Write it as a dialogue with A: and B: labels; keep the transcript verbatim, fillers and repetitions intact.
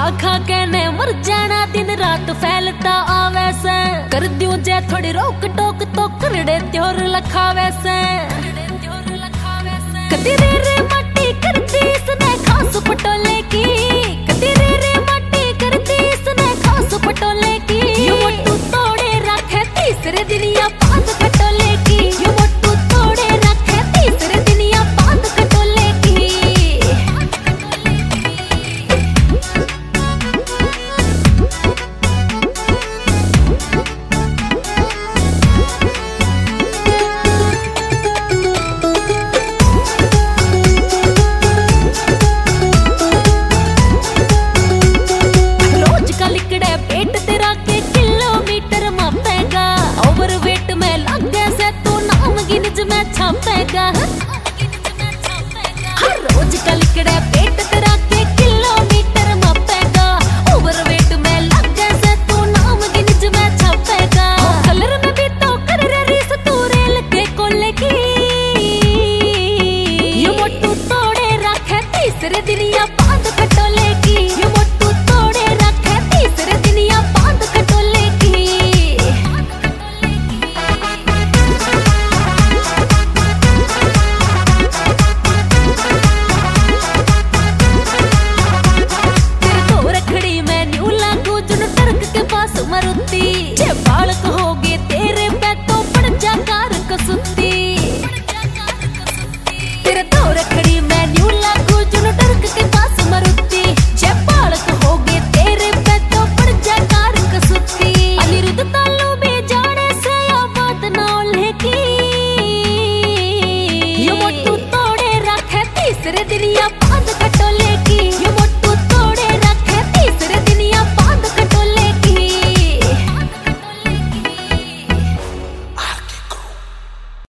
A: खा के ने मर जाना दिन रात फैलता आवे से कर दियो जे थोड़ी रोक टोक तो करड़े त्योर लखावे से कदी रे रे मट्टी करती इसने खास पटोले की कदी रे रे मट्टी करती इसने खास पटोले की यो मोटू तोड़े रखे तीसरे दिन या बांध खटोले की यो मोटू तोड़े रखे तीसरे दिन या बांध खटोले की पेट तेरा के किलोमीटर मापेगा ओवर वेट में लग गया से तू नाम गिनज में छापेगा हर रोज का लिकड़ा पेट तेरा के किलोमीटर मापेगा ओवर वेट में लग गया से तू नाम गिनज में छापेगा कलर में भी तो कर रे रीस तू रेल के कोले की यो मोटू तोड़े रखे तीसरे दिन या बांध खटोले की यो मोटू तोड़े रखे तीसरे दिन या बांध खटोले की तेरे तो रखड़ी में न्यू लागू जुन टर्क के पास मरुती जे बालक होगे तेरे पे तो पड़ जा कार कसुती तेरे तो रखड़ी में न्यू लागू जुन टर्क के पास मरुती जे बालक होगे तेरे पे तो पड़ जा कार कसुती अनिरुद्ध तालू में जाने से या बात ना ओल्हे की यो मोटू तोड़े रखे तीसरे दिन या बांध खटोले